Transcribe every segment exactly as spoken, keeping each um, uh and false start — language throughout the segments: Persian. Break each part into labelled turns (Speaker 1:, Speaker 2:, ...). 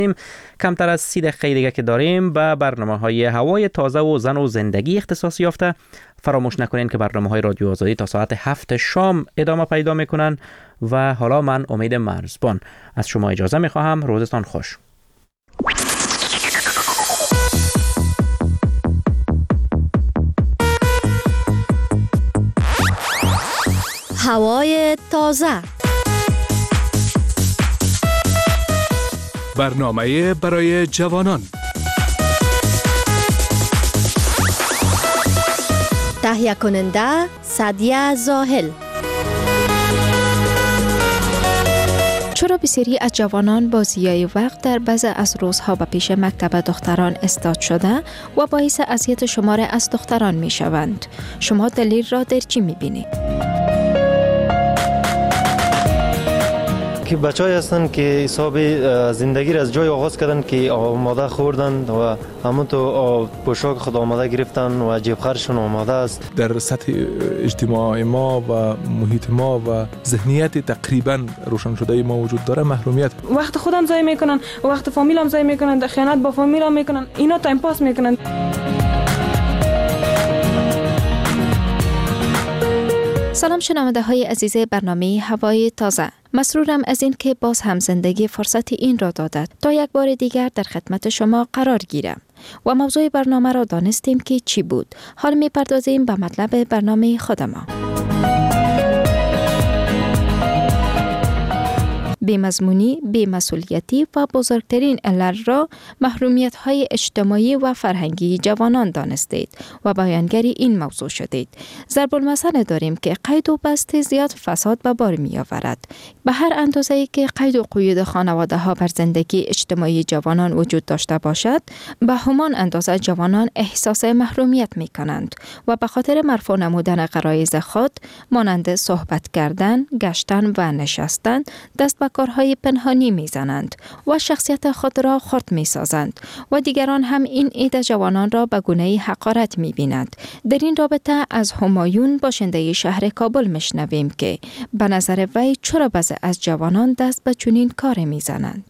Speaker 1: کمتر از سی دقیقه دیگه که داریم به برنامه‌های هوای تازه و زن و زندگی اختصاص یافته. فراموش نکنین که برنامه‌های رادیو آزادی تا ساعت هفت شام ادامه پیدا میکنن و حالا من امید مرزبان از شما اجازه میخواهم. روزتان خوش.
Speaker 2: هوای تازه،
Speaker 3: برنامه برای جوانان،
Speaker 2: تهیه کننده سعدیه زاهل.
Speaker 4: چرا بسیاری از جوانان با ضیاع وقت در بعضی از روزها به پیش مکتب دختران استاد شده و باعث اذیت شمار از دختران می شوند؟ شما دلیل را در چی می بینید؟
Speaker 5: که بچه‌ای هستن که حساب زندگی را از جای آغاز کردن که آماده خوردن و همونطور پوشاک خود آماده گرفتن و جیب خرجشون آماده است.
Speaker 6: در سطح اجتماع ما و محیط ما و ذهنیت تقریبا روشن شده ما وجود داره محرومیت.
Speaker 7: وقت خودم ضایع میکنن، وقت فامیلم ضایع میکنن، خیانت با فامیلم میکنن، اینا تایم پاس میکنن.
Speaker 4: سلام شنونده های عزیز برنامه هوای تازه. مسرورم از این که باز هم زندگی فرصت این را دادد تا یک بار دیگر در خدمت شما قرار گیرم و موضوع برنامه را دانستیم که چی بود. حال می پردازیم به مطلب برنامه خود ما. بی‌مضمونی، بی‌مسئولیتی و بزرگترین علت را محرومیت‌های اجتماعی و فرهنگی جوانان دانستید و بیانگری این موضوع شدید. ضرب المثل داریم که قید و بست زیاد فساد به بار می‌آورد. به هر اندازه‌ای که قید و قیود خانواده‌ها بر زندگی اجتماعی جوانان وجود داشته باشد، به همان اندازه جوانان احساس محرومیت می‌کنند و به خاطر مرفوع نمودن غرایز خود مانند صحبت کردن، گشتن و نشستن دست به کارهای پنهانی میزنند و شخصیت خود را خرد میسازند و دیگران هم این عده جوانان را به گونه‌ای حقارت میبینند. در این رابطه از همایون باشنده شهر کابل میشنویم که به نظر وی چرا بعضی از جوانان دست به چنین کار میزنند.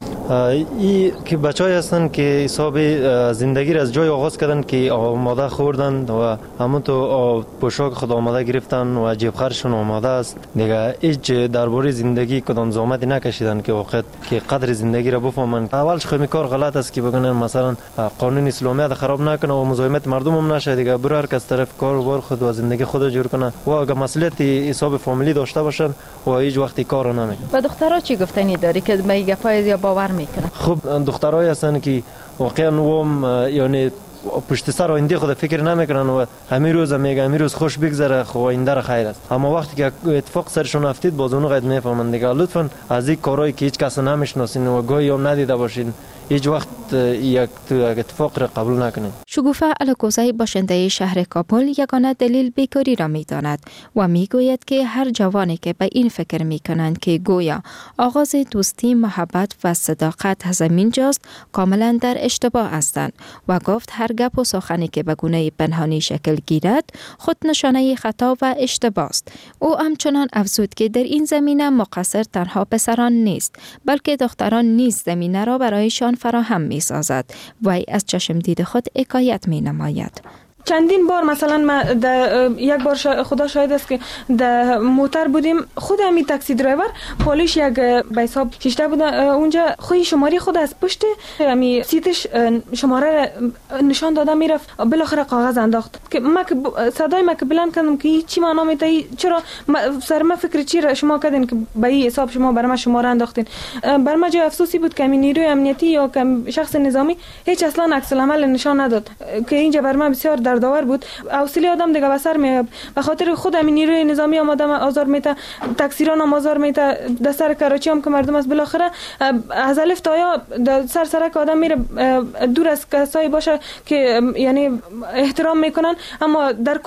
Speaker 5: ای که بچه‌ای هستن که حساب زندگی را از جای آغاز کردن که آماده خوردن و همونطور پوشاک خود آماده گرفتن و جیب خرجشون آماده است. دیگه هیچ درباره زندگی کدام زحمتی نکشیدن که وقت که قدر زندگی را بفهمن. اولش خیلی کار غلط است که بگن مثلا قانون اسلامیت خراب نکنه و مزاحمت مردم هم نشه. دیگه برای هر کس طرف کار و بار خود و زندگی خود جور کنه و اگه مسئولیت حساب فامیلی داشته باشن و هیچ وقتی کار نمیکنن.
Speaker 8: و دخترها چی گفتنی داری که به گپای یا باور میکنن؟
Speaker 5: خب دخترای هستن که واقعا و یعنی پشت سر آینده خود فکر نمیکنن و همین روز میگه همین روز خوش بگذره خو آینده را خیر است. اما وقتی که اتفاق سرشون افتید باز اون قید میفهمن. دیگه لطفا از این کارهایی که هیچ کس نمیشناسین و گاهی هم ندیده باشین هیچ وقت یک اتفاق را قبول نکنید.
Speaker 4: شگوفه الکوزی باشنده شهر کابل یگانه دلیل بیکاری را می‌داند و میگوید که هر جوانی که به این فکر می‌کنند که گویا آغاز دوستی، محبت و صداقت از همین جاست کاملا در اشتباه هستند و گفت هر گپ و سخنی که به گونه پنهانی شکل گیرد خود نشانه خطا و اشتباه است. او همچنان افزود که در این زمینه مقصر تنها پسران نیست بلکه دختران نیز زمینه را برایشان فراهم می سازد و از چشم دید خود حکایت می نماید.
Speaker 7: چندین بار مثلا ما یک بار شا... خدا شاهد است که در موتر بودیم خود همین تاکسی درایور پالیش یک به حساب شیشته بود اونجا خوی شماره خود از پشت همین سیتش شماره نشان داده میرفت بالاخره کاغذ انداخت که ما که صدای ما که بلند کردم که چی معنا میته چرا سر ما فکر چی را شما کردین که به این حساب شما برای ما شماره انداختین. بر ما جای افسوسی بود که نیروی امنیتی یا که شخص نظامی هیچ اصلا عکس العمل نشان نداد که اینجا بر ما بسیار دردآور بود. حوصله آدم دیگه به سر میاد به خاطر خود همین نیروی نظامی هم آدم آزار میته، تاکسیران هم آزار میته، در سر کراچی هم که مردم است بالاخره از الف تا یا سر سرک آدم میره دور از کسایی باشه که یعنی احترام میکنن اما در کل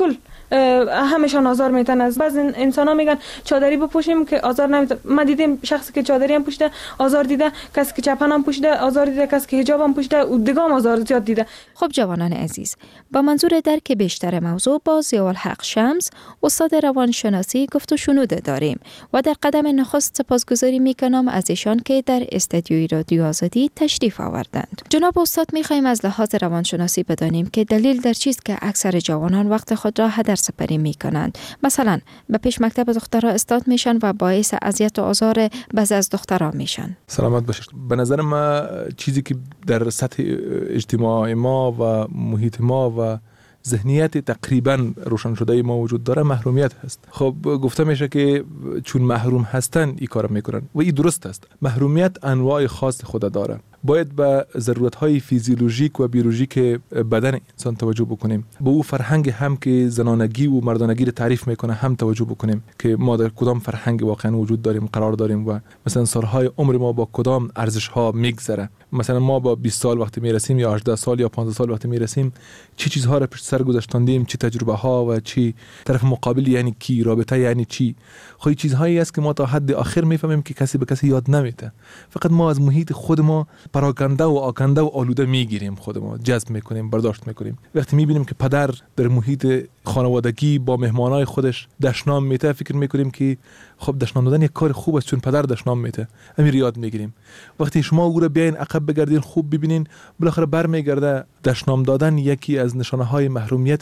Speaker 7: همشان آزار میتن. از بعض انسان ها میگن چادری بپوشیم که آزار نمیتن. من دیدم شخصی که چادری هم پوشیده آزار دیده، کسی که چپن هم پوشیده آزار دیده، کسی که حجاب هم پوشیده و دیگه هم آزار زیاد دیده.
Speaker 4: خب جوانان عزیز، با منظور درک بیشتر موضوع با ضیاءالحق شمس استاد روانشناسی گفت و شنود داریم و در قدم نخست سپاسگزاری میکنم از ایشان که در استدیوی رادیو آزادی تشریف آوردند. جناب استاد، میخوایم از لحاظ روانشناسی بدانیم که دلیل در چیست که اکثر جوانان وقت خود را هدر سپری میکنند. مثلا به پیش مکتب دخترها استاد میشن و باعث اذیت و آزار بعضی از دخترها میشن.
Speaker 6: سلامت باشید. به نظر ما چیزی که در سطح اجتماع ما و محیط ما و ذهنیت تقریبا روشن شده ما وجود داره محرومیت هست. خب گفته میشه که چون محروم هستن این کارو میکنن و این درست است. محرومیت انواع خاص خود داره. باید به ضرورت‌های فیزیولوژیک و بیولوژیک بدن انسان توجه بکنیم. به او فرهنگ هم که زنانگی و مردانگی رو تعریف میکنه هم توجه بکنیم که ما در کدام فرهنگ واقعا وجود داریم قرار داریم و مثلا سالهای عمر ما با کدام ارزش‌ها میگذره. مثلا ما با بیست سال وقتی میرسیم یا هجده سال یا پانزده سال وقتی میرسیم چه چی چیزها رو پشت سر گذاشتاندیم، چه تجربه ها و چی طرف مقابل یعنی کی، رابطه یعنی چی. خب این چیزهایی است که ما تا حد آخر میفهمیم که کسی به کسی یاد نمیده. فقط ما از محیط خود ما پراکنده و آکنده و آلوده میگیریم، خود ما جذب میکنیم، برداشت میکنیم. وقتی میبینیم که پدر در محیط خانوادگی با مهمانای خودش دشنام میته، فکر میکنیم که خب دشنام دادن یک کار خوب است چون پدر دشنام میته، امیر یاد میگیریم. وقتی شما او رو بیاین عقب بگردین خوب ببینین، بالاخره برمیگرده دشنام دادن یکی از نشانه های محرومیت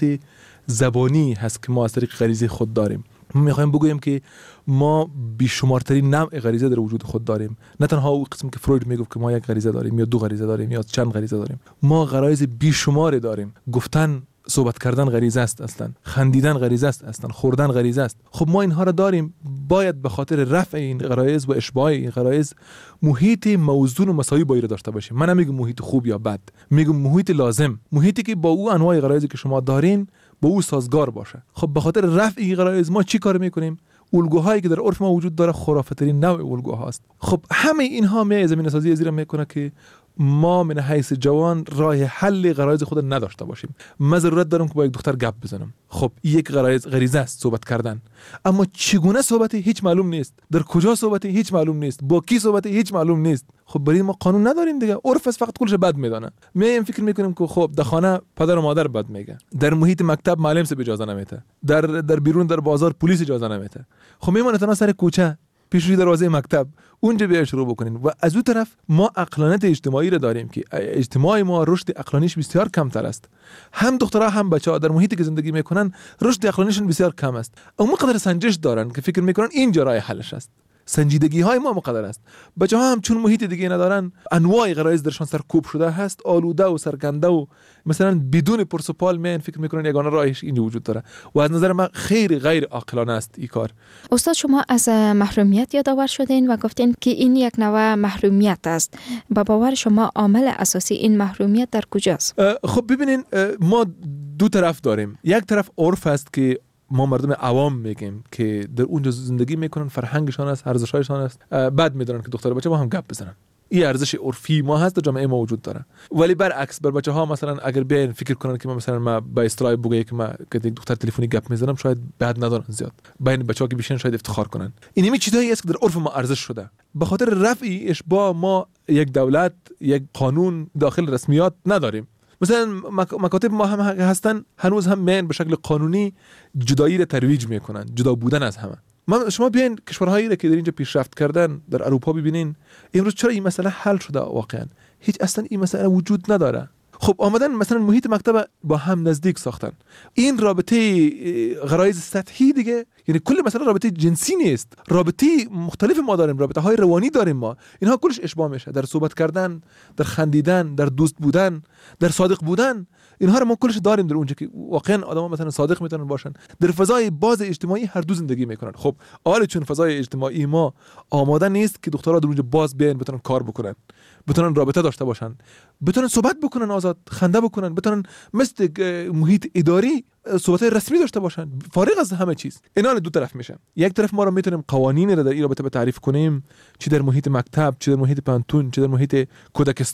Speaker 6: زبانی هست که ما از طریق غریزه خود داریم. ما میخوایم بگوییم که ما بیشمارترین نوع غریزه در وجود خود داریم. نه تنها اون قسم که فروید میگفت که ما یک غریزه داریم یا دو غریزه داریم یا چند غریزه داریم، ما غرایز بیشمار داریم. گفتن، صحبت کردن غریزه است اصلا، خندیدن غریزه است اصلا، خوردن غریزه است. خب ما اینها را داریم. باید به خاطر رفع این غرایز و اشباع این غرایز محیط موزون و مساوی باید داشته باشیم. من نمیگم محیط خوب یا بد، میگم محیط لازم، محیطی که با او انواع غرایزی که شما دارین با او سازگار باشه. خب به خاطر رفع این غرایز ما چی کار میکنیم؟ الگوهایی که در عرف ما وجود داره خرافترین نوع الگوهاست. خب همه اینها می زمینه سازی زیر میکنه که ما من حیث جوان راه حل غرایز خود نداشته باشیم. من ضرورت دارم که با یک دختر گپ بزنم. خب یک غرایز غریزه است صحبت کردن، اما چگونه صحبتی هیچ معلوم نیست، در کجا صحبتی هیچ معلوم نیست، با کی صحبتی هیچ معلوم نیست. خب برای ما قانون نداریم دیگه، عرف فقط کلش بد میدانه. میایم فکر میکنیم که خب در خانه پدر و مادر بد میگه، در محیط مکتب معلم سه اجازه نمیده، در در بیرون در بازار پلیس اجازه نمیده. خب میمونه تنها سر کوچه پیش روی دروازه مکتب اونجا بیا شروع بکنین. و از اون طرف ما عقلانیت اجتماعی را داریم که اجتماع ما رشد عقلانیش بسیار کمتر است. هم دخترها هم بچه‌ها در محیطی که زندگی میکنن رشد عقلانیشون بسیار کم است. اما قدر سنجش دارن که فکر میکنن اینجا راه حلش است. سنجیدگی های ما مقدر است. بچه‌ها هم چون محیط دیگه ندارن، انواع غرایز درشان سرکوب شده هست، آلوده و سرکنده و مثلا بدون پرسپال میان فکر میکنن یگانه راهش اینجا وجود داره و از نظر من خیر غیر عاقلانه است این کار.
Speaker 4: استاد، شما از محرومیت یادآور شدین و گفتین که این یک نوع محرومیت است. با باور شما عامل اساسی این محرومیت در کجاست؟
Speaker 6: خب ببینین، ما دو طرف داریم. یک طرف عرف است که ما مردم عوام میگیم که در اونجا زندگی میکنن، فرهنگشان است، ارزش‌هایشان است، بعد میدونن که دختر بچه با هم گپ بزنن. این ارزش عرفی ما هست، در جامعه ما وجود داره. ولی برعکس بر بچه ها مثلا اگر بیاین فکر کنن که ما مثلا ما با استرای بگویم که ما که دختر تلفنی گپ میزنم، شاید بعد ندارن زیاد. بین بچه‌ها که بیشتر شاید افتخار کنن. این می چیزایی است که در عرف ما ارزش شده. به خاطر رفع اشباع ما یک دولت، یک قانون داخل رسمیات نداریم. مثلا مکاتب ما هم هستن هنوز هم میان به شکل قانونی جدایی را ترویج میکنن، جدا بودن از همه. من شما بیاین کشورهایی را که در اینجا پیشرفت کردن در اروپا ببینین، امروز چرا این مسئله حل شده؟ واقعا هیچ اصلا این مسئله وجود نداره. خب آمدن مثلا محیط مکتب با هم نزدیک ساختن. این رابطه غرایز سطحی دیگه، یعنی کل مثلا رابطه جنسی نیست، رابطه مختلف ما داریم، رابطه های روانی داریم ما. اینها کلش اشباع میشه در صحبت کردن، در خندیدن، در دوست بودن، در صادق بودن. اینها رو ما کلش داریم در اونجا که واقعا آدما مثلا صادق میتونن باشن، در فضای باز اجتماعی هر دو زندگی میکنن. خب حالا چون فضای اجتماعی ما آماده نیست که دخترها در اونجا باز بیان بتونن کار بکنن، بتونن رابطه داشته باشن، بتونن صحبت بکنن، آزاد خنده بکنن، بتونن مثل محیط اداری صحبت رسمی داشته باشن، فارغ از همه چیز. اینا دو طرف میشن. یک طرف ما رو میتونیم قوانین رو در این رابطه به تعریف کنیم، چه در محیط مکتب، چه در محیط پانتون، چه در محیط کودکستان.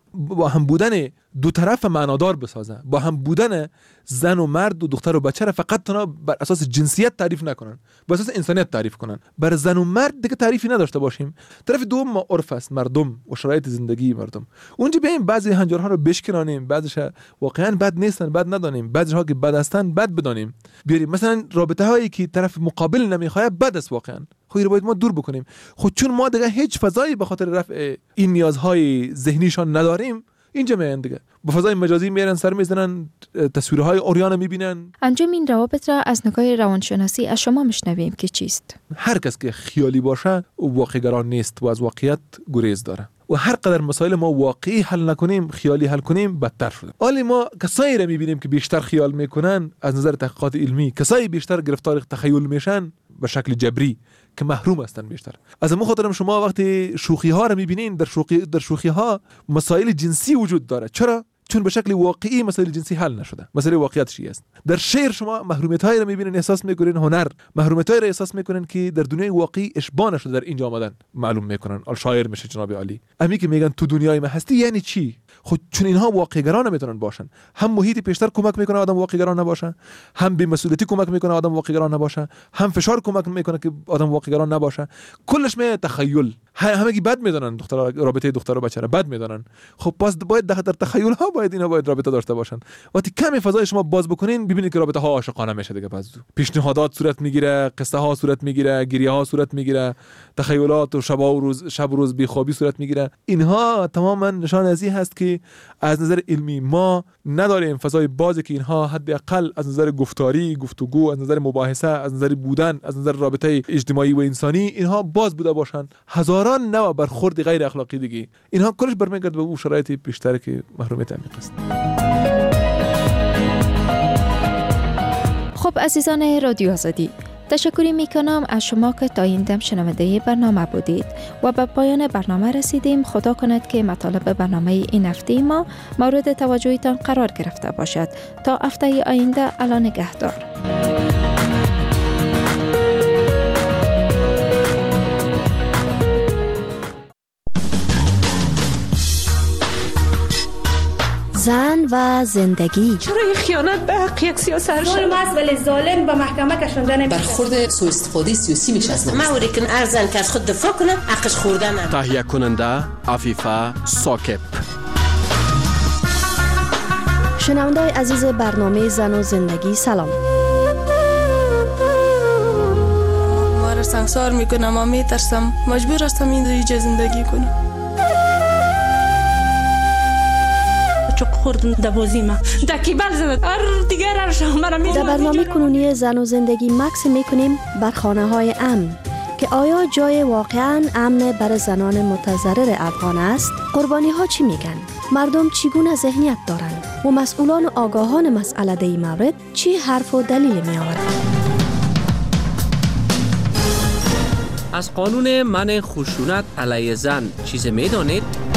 Speaker 6: با هم بودن دو طرف معنادار بسازن، با هم بودن زن و مرد و دختر و بچه را فقط تنها بر اساس جنسیت تعریف نکنن، بر اساس انسانیت تعریف کنن. بر زن و مرد دیگه تعریفی نداشته باشیم. طرف دوم ما عرف است، مردم و شرایط زندگی مردم. اونجا بیایم بعضی هنجارها رو بشکنانیم، بعضیش واقعا بد نیستن بد ندانیم، بعضیها که بد هستن بد بدانیم. بیاریم مثلا رابطه هایی که طرف مقابل نمیخواد بد است واقعا، خود رو باید ما دور بکنیم. خود چون ما دیگه هیچ فضایی به خاطر رفع این نیازهای ذهنیشان نداریم، اینجا میان دیگه با فضای مجازی میرن سر میزنن، تصویرهای اوریان میبینن.
Speaker 4: انجام این روابط را از نگاه روانشناسی از شما میشنویم که چیست؟
Speaker 6: هر کس که خیالی باشه واقع‌گرا نیست و از واقعیت گریز داره و هر قدر مسائل ما واقعی حل نکنیم، خیالی حل کنیم، بدتر شده. حالا ما کسایی را میبینیم که بیشتر خیال میکنن از نظر تحقیقات علمی، کسایی بیشتر گرفتار تخیل میشن به شکل جبری که محروم هستن بیشتر. از همون خاطر شما وقتی شوخی ها را میبینین، در شوخی در شوخی ها مسائل جنسی وجود داره. چرا؟ چون به شکل واقعی مسائل جنسی حل نشده. مسئله واقعیت چی است؟ در شعر شما محرومیت هایی را میبینین، احساس میکنین، هنر محرومیت هایی را احساس میکنین که در دنیای واقعی اشباه نشده، در اینجا آمدن معلوم میکنن. ال شاعر میشه جناب عالی. امی که میگن تو دنیای ما هستی یعنی چی؟ خود چون اینها واقع گرا نمیتونن باشن. هم محیط پیشتر کمک میکنه آدم واقع گرا نباشه، هم بی مسئولیتی کمک میکنه آدم واقع گرا نباشه، هم فشار کمک میکنه که آدم واقع گرا نباشه. کلش می تخیل. همگی بد میدونن دختر رابطه دختر و بچه را بد میدونن. خب پس باید در تخیل ها باید اینا باید رابطه داشته باشن. وقتی کمی فضای شما باز بکنین ببینید که رابطه ها عاشقانه میشه دیگه. پس پیشنهادات صورت میگیره، قصه ها صورت میگیره، گریه ها صورت میگیره، تخیلات و شب و روز شب و روز بی خوابی صورت میگیره. اینها تماما نشان از این هست که از نظر علمی ما نداریم فضای بازی که اینها حداقل از نظر گفتاری، گفتگو، از نظر مباحثه، از نظر بودن، از نظر رابطه اجتماعی و انسانی اینها باز بوده باشن. هزاران نوع برخورد غیر اخلاقی دیگه اینها کلش برمیگرده به اون شرایط بیشتر که محرومیت عمیق است.
Speaker 4: خب عزیزان رادیو آزادی، تشکری میکنم از شما که تا این دم شنونده برنامه بودید و به پایان برنامه رسیدیم. خدا کند که مطالب برنامه این هفته ما مورد توجهتان قرار گرفته باشد. تا هفته آینده، الا نگهدار.
Speaker 2: زن و زندگی.
Speaker 7: چرا این خیانت به حق یک سیاست
Speaker 9: ظلم است ولی ظالم به محکمه کشانده نمیشه.
Speaker 10: برخورد سوء استفاده سیاسی میشه از
Speaker 9: ما اوری کن ارزن که از خود دفاع کنه حقش خوردن.
Speaker 3: تهیه کننده عفیفه ساکب.
Speaker 2: شنونده عزیز برنامه زن و زندگی سلام.
Speaker 11: ما را سنگسار میکنم، ما میترسم، مجبور هستم اینجا زندگی کنم.
Speaker 9: خوردن دبازی ما دکیبل زد ار دیگر ار شما می
Speaker 2: در برنامه کنونی زن و زندگی مکس میکنیم بر خانه های امن که آیا جای واقعا امن برای زنان متضرر افغان است؟ قربانی ها چی میگن؟ مردم چگونه ذهنیت دارند و مسئولان و آگاهان مسئله در این مورد چی حرف و دلیل می آورند؟
Speaker 12: از قانون منع خشونت علیه زن چیز می دانید؟